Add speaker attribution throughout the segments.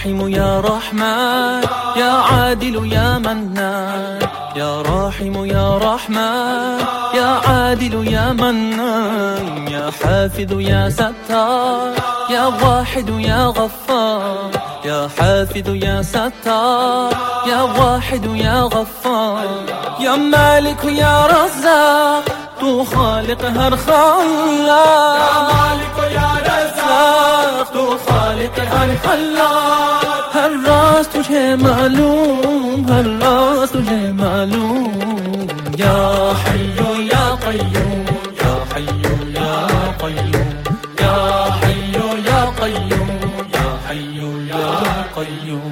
Speaker 1: راحم يا رحمن يا عادل يا منان يا راحم يا رحمن يا عادل يا منان يا حافظ يا ستار يا واحد يا غفار يا حافظ يا ستار يا واحد يا غفار يا مالك يا رزاق تو خالق هر خلاق
Speaker 2: يا مالك يا رزاق
Speaker 1: تو خالق هر خلاق هر راز تجھے معلوم ہر راز تجھے معلوم یا حی یا قیوم یا حی یا قیوم یا حی یا قیوم یا حی یا قیوم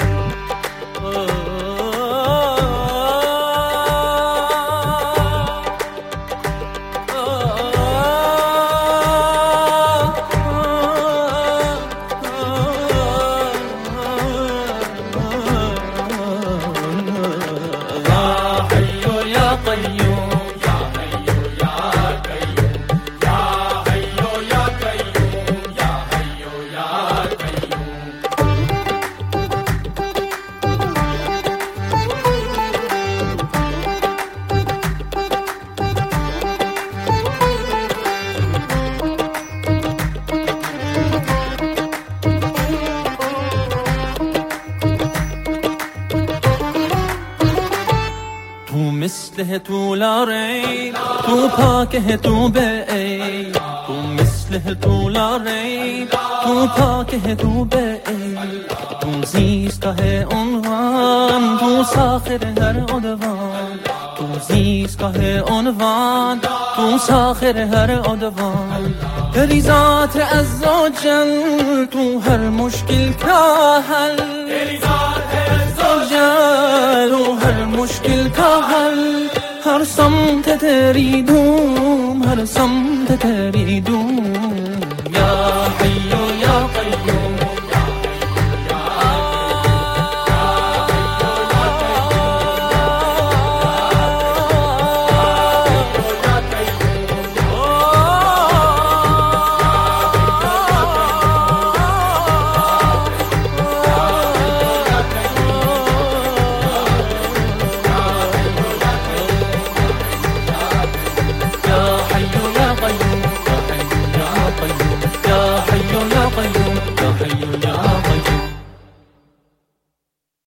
Speaker 1: تو مثل ہے تو لا ریب تو پاک ہے تو بے عیب تو مثل ہے تو لا ریب تو پاک ہے تو بے عیب تو زیست کا ہے عنوان تو ساخر ہر عدوان تو زیست کا ہے عنوان تو ساخر ہر عدوان تیری ذات عز و جل تو ہر مشکل کا حل
Speaker 2: تیری ذات ہے عز و
Speaker 1: جل ہر مشکل کا حل ہر سمت تیری دھوم ہر سمت تیری دھوم یا حی یا